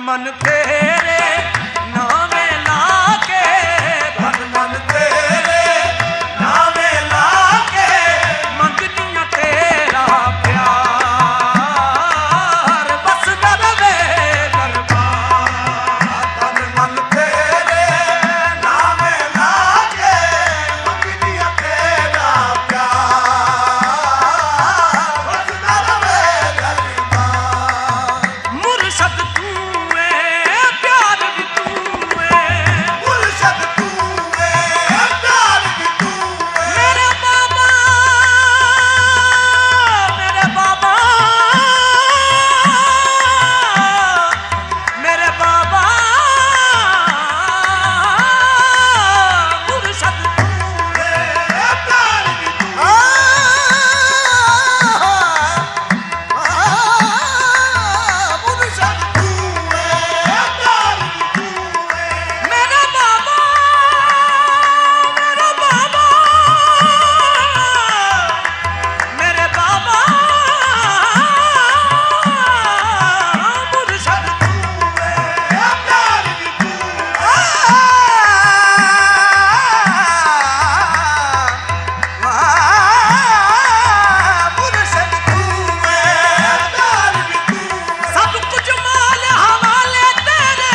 मन तेरे नामे लाके, धन मन तेरे नामे लाके, मंगदियां तेरा प्यार, बसदा रवे दरबार। धन मन तेरे नामे लाके, मंगदियां तेरा प्यार, बसदा रवे दरबार। मुर्शद तू है, प्यार भी तू है, मुर्शद तू है, प्यार भी तू है। मेरे बाबा, मेरे बाबा, मेरे बाबा, मुर्शद तू है, प्यार भी तू है। मुर्शद तू है, प्यार भी तू है। मेरे बाबा, मेरे बाबा, मेरे बाबा, मुर्शद तू है, प्यार भी तू है। मुर्शद तू है, प्यार भी तू है। सब कुछ माल हवाले तेरे,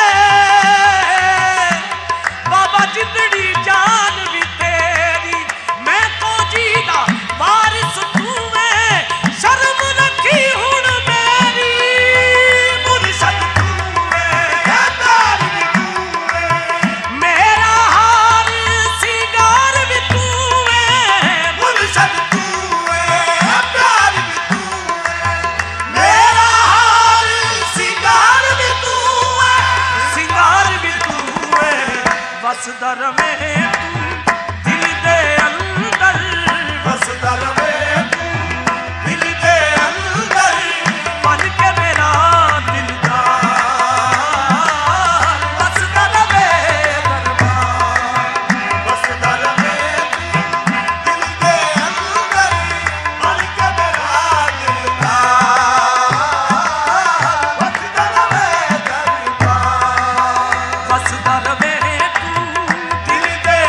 बाबा जिंदड़ी जान भी तेरी, मैं तो जीदा वारिस तू है, शर्म रखी हुण मेरी, मुर्शद तू है, प्यार भी तू है। मेरा हार सिंगार भी तू है, मुर्शद तू है, प्यार भी तू है। मेरा हार सिंगार भी तू है। सिंगार भी तू है, बसदा रवे तू दिल दे अंदर, बसदा रवे तू दिल दे अंदर, बन के मेरा दिलदार, बसदा रवे दरबार। बसदा रवे तू दिल दे अंदर, बन के मेरा दिलदार, बसदा रवे दरबार। बसदा रवे तू दिल दे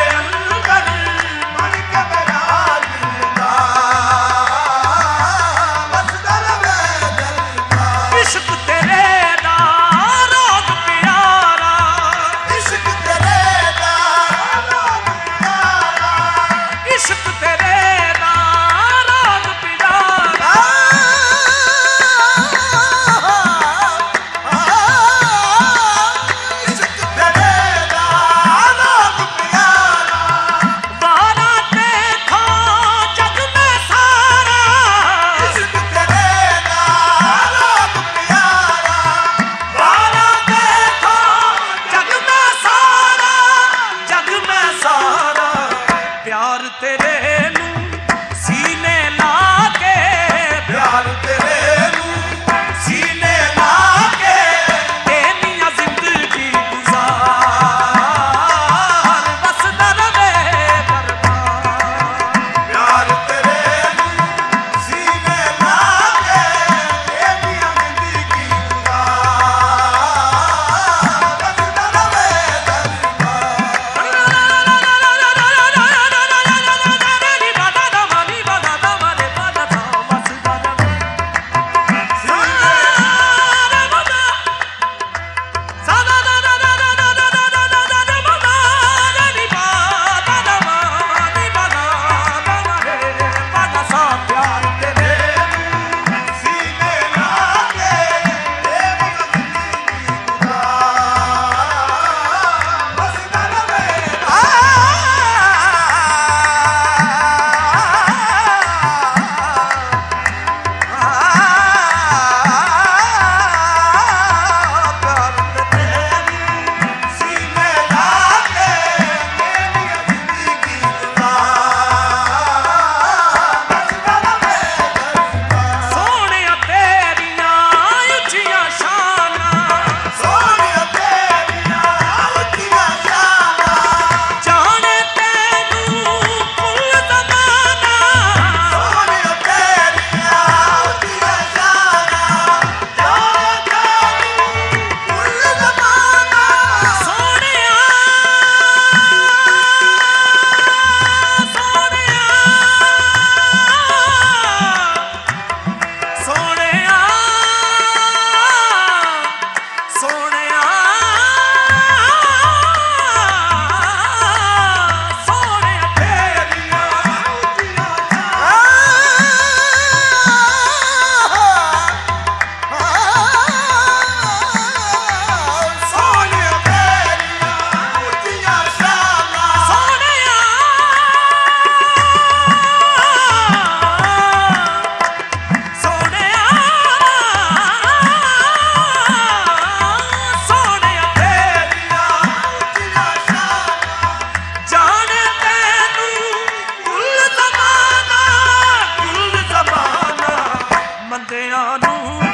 ਬੰਦਿਆਂ ਨੂੰ